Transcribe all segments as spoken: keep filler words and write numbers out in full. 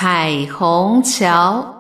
彩虹桥。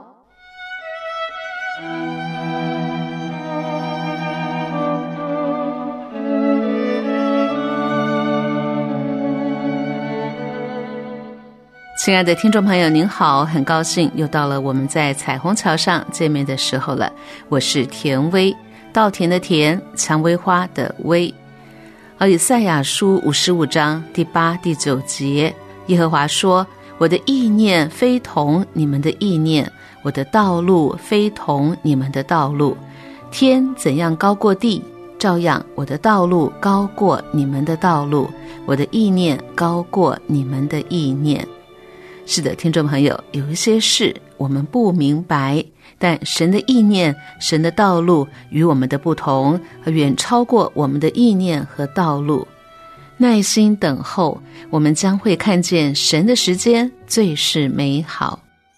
亲爱的听众朋友您好，很高兴又到了我们在彩虹桥上见面的时候了。我是田薇，稻田的田，蔷薇花的薇。而以赛亚书五十五章第八第九节，耶和华说，我的意念非同你们的意念，我的道路非同你们的道路。天怎样高过地，照样我的道路高过你们的道路，我的意念高过你们的意念。是的，听众朋友，有一些事我们不明白，但神的意念，神的道路与我们的不同，远超过我们的意念和道路。耐心等候，我们将会看见神的时间最是美好。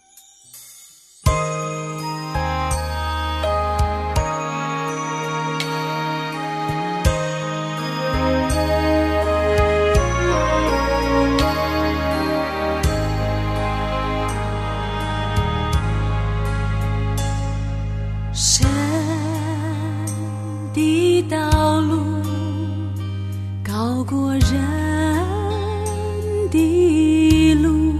神的道路高过人的路，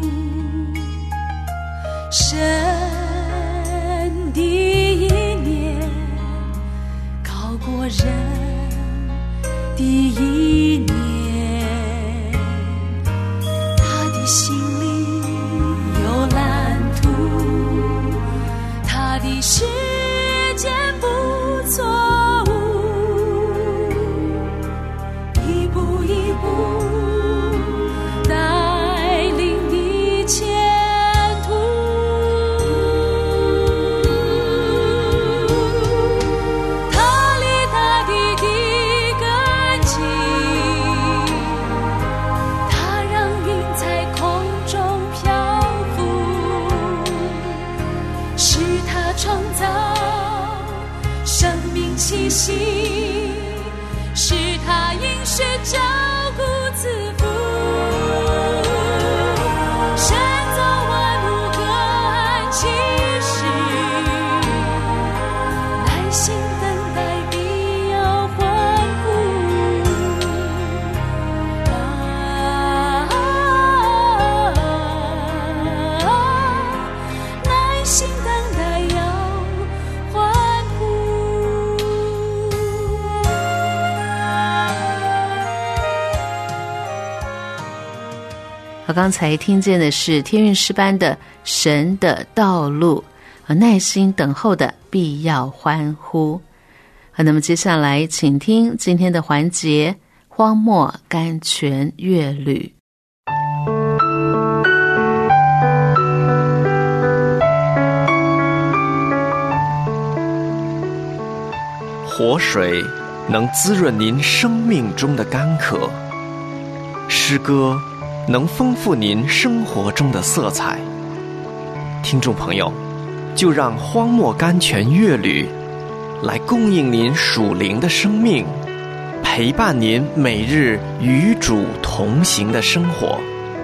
神的意念高过人的意念，他的心里有蓝图，他的时间不错误，一步一步带领你前途，他立大地的根基，他让云在空中漂浮，是他创造生命气息，是他应许照顾自负，神造万物各按其时，耐心等待必要欢呼，啊，耐心等待要欢呼。 我刚才听见的是天韵诗班的神的道路，耐心等候的必要欢呼。好，那么接下来请听今天的环节，荒漠甘泉乐旅。 活水能滋润您生命中的干渴，诗歌能丰富您生活中的色彩。听众朋友，就让荒漠甘泉乐旅来供应您属灵的生命，陪伴您每日与主同行的生活。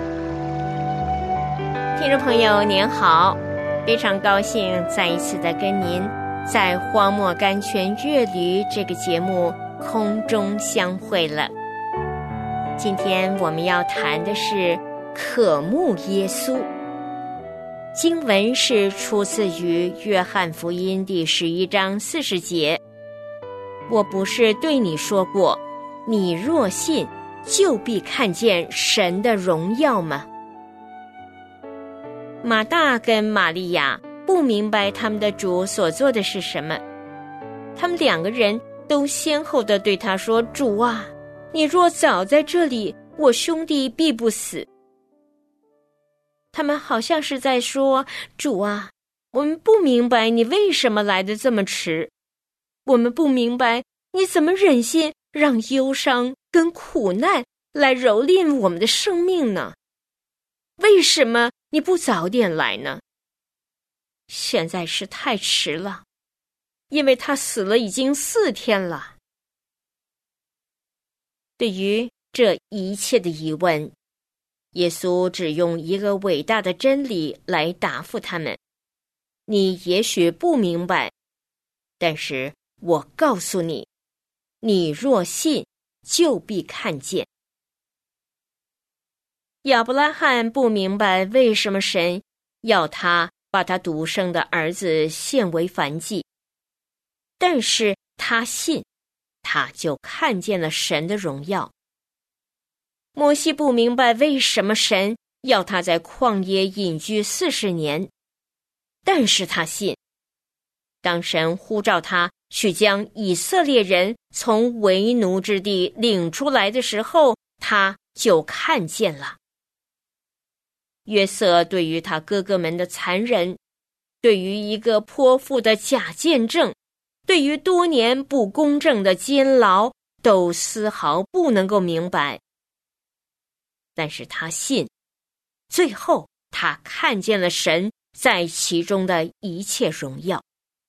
听众朋友您好，非常高兴再一次的跟您在荒漠甘泉乐旅这个节目空中相会了。今天我们要谈的是渴慕耶稣。经文是出自于约翰福音第十一章四十节，我不是对你说过，你若信，就必看见神的荣耀吗？马大跟玛利亚不明白他们的主所做的是什么，他们两个人都先后地对他说，主啊，你若早在这里，我兄弟必不死。他们好像是在说，主啊，我们不明白你为什么来得这么迟，我们不明白你怎么忍心让忧伤跟苦难来蹂躏我们的生命呢？为什么你不早点来呢？现在是太迟了，因为他死了已经四天了。对于这一切的疑问， 耶稣只用一个伟大的真理来答复他们：你也许不明白，但是我告诉你，你若信，就必看见。亚伯拉罕不明白为什么神要他把他独生的儿子献为燔祭，但是他信，他就看见了神的荣耀。摩西不明白为什么神要他在旷野隐居四十年，但是他信。当神呼召他去将以色列人从为奴之地领出来的时候，他就看见了。约瑟对于他哥哥们的残忍，对于一个泼妇的假见证，对于多年不公正的监牢，都丝毫不能够明白。但是他信，最后他看见了神在其中的一切荣耀。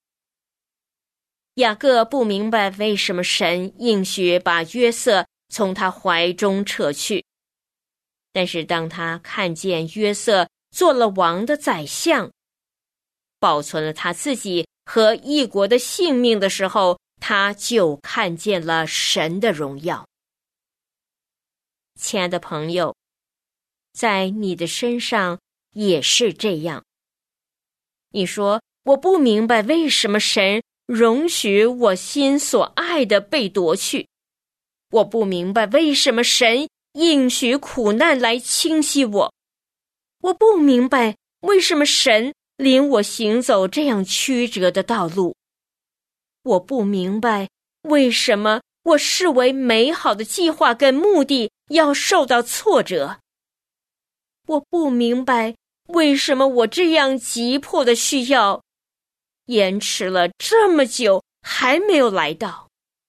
雅各不明白为什么神应许把约瑟从他怀中扯去，但是当他看见约瑟做了王的宰相，保存了他自己和一国的性命的时候，他就看见了神的荣耀。亲爱的朋友，在你的身上也是这样。你说，我不明白为什么神容许我心所爱的被夺去，我不明白为什么神应许苦难来侵袭我，我不明白为什么神领我行走这样曲折的道路，我不明白为什么我视为美好的计划跟目的要受到挫折，我不明白为什么我这样急迫的需要延迟了这么久还没有来到。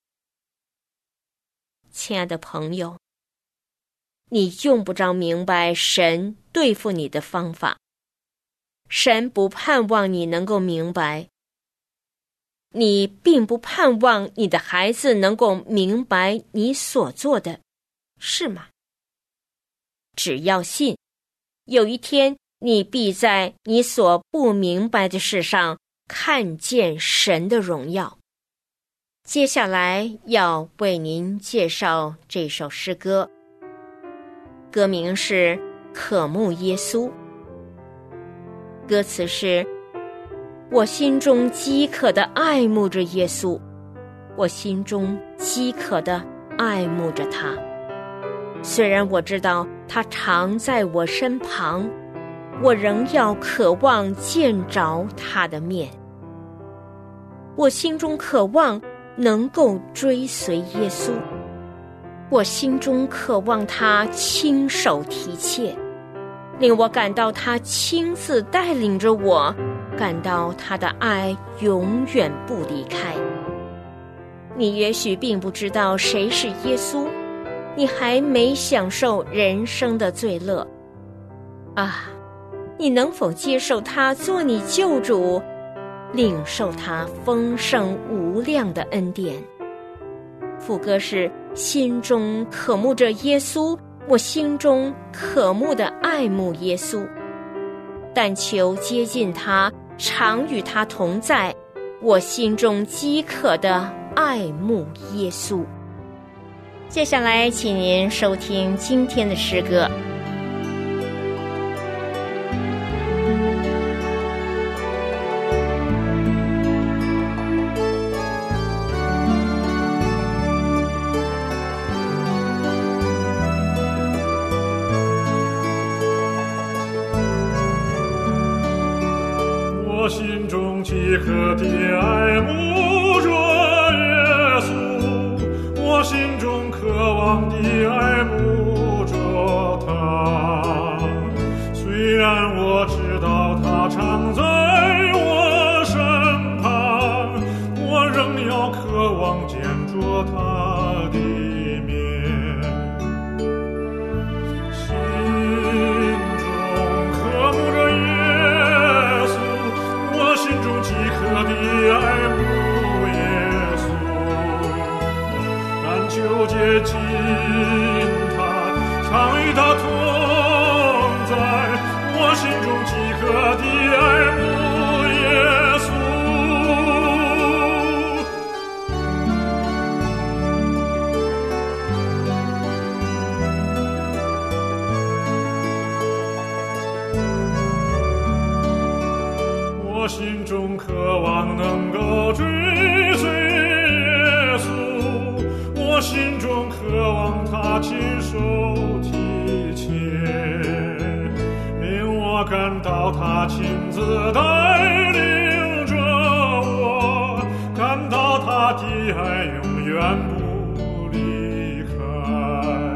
亲爱的朋友，你用不着明白神对付你的方法，神不盼望你能够明白，你并不盼望你的孩子能够明白你所做的，是吗？只要信，有一天你必在你所不明白的事上看见神的荣耀。接下来要为您介绍这首诗歌，歌名是《渴慕耶稣》，歌词是：我心中饥渴地爱慕着耶稣，我心中饥渴地爱慕着他。虽然我知道他常在我身旁，我仍要渴望见着他的面。我心中渴望能够追随耶稣，我心中渴望他亲手提切，令我感到他亲自带领着我，感到他的爱永远不离开。你也许并不知道谁是耶稣，你还没享受人生的罪乐啊！你能否接受他做你救主，领受他丰盛无量的恩典？副歌是：心中渴慕着耶稣，我心中渴慕的爱慕耶稣，但求接近他，常与他同在，我心中饥渴的爱慕耶稣。接下来请您收听今天的诗歌。 我心中饥渴的爱慕着耶稣，我心中渴望的爱慕着他。虽然我知道他常在我身旁，我仍要渴望见着他的面。心中渴慕着耶稣，我心中饥渴的爱慕耶稣，但求接近他，常与他同饥渴的爱慕耶稣。我心中渴望能够追随耶稣，我心中渴望他亲手提牵，令我感到他亲自带领着我，感到他的爱永远不离开。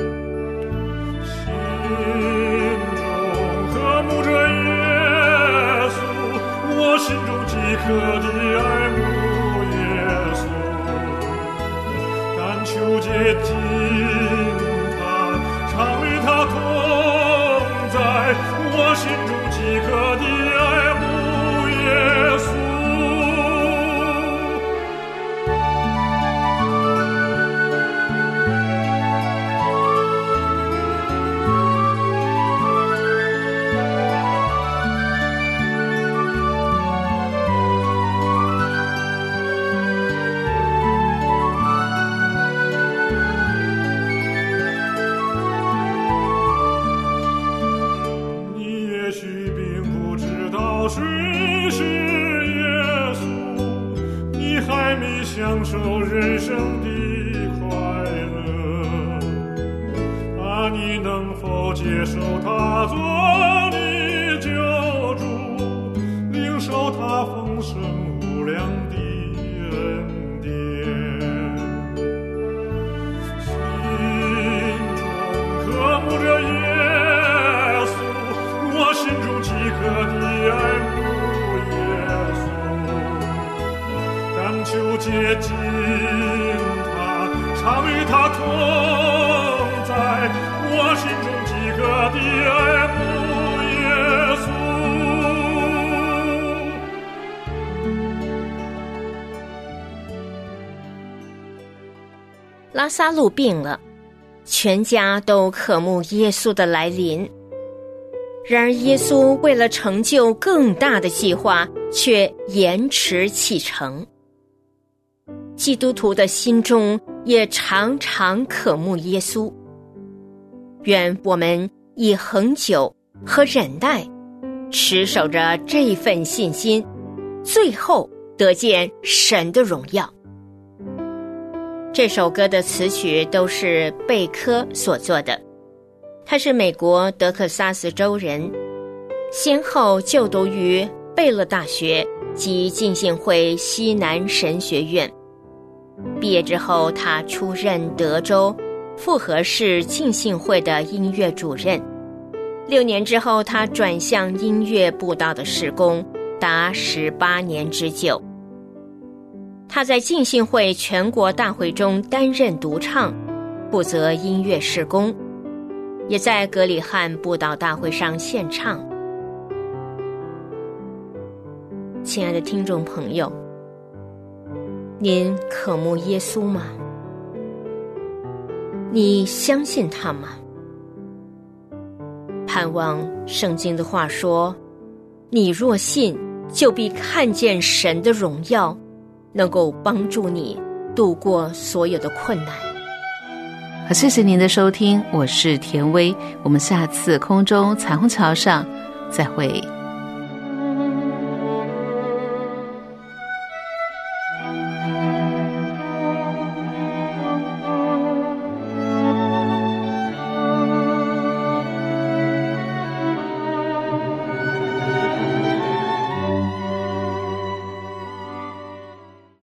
心中渴慕着耶稣，我心中饥渴的爱慕耶稣，但求接近他，常与他同在，我心中饥渴的爱慕耶稣。享受人生的快乐，啊，你能否接受他做你救主，领受他丰盛无量的恩典？心中渴慕着耶稣，我心中饥渴的爱慕求接近他，常与他同在，我心中饥渴的爱慕耶稣。拉撒路病了，全家都渴慕耶稣的来临。然而耶稣为了成就更大的计划，却延迟启程。基督徒的心中也常常渴慕耶稣，愿我们以恒久和忍耐持守着这份信心，最后得见神的荣耀。这首歌的词曲都是贝科所作的，他是美国德克萨斯州人，先后就读于贝勒大学及浸信会西南神学院。毕业之后，他出任德州复合市浸信会的音乐主任。六年之后，他转向音乐布道的事工，达十八年之久。他在浸信会全国大会中担任独唱，负责音乐事工，也在格里汉布道大会上献唱。亲爱的听众朋友，您渴慕耶稣吗？你相信他吗？盼望圣经的话说，你若信，就必看见神的荣耀，能够帮助你度过所有的困难。 好，谢谢您的收听，我是田薇，我们下次空中彩虹桥上再会。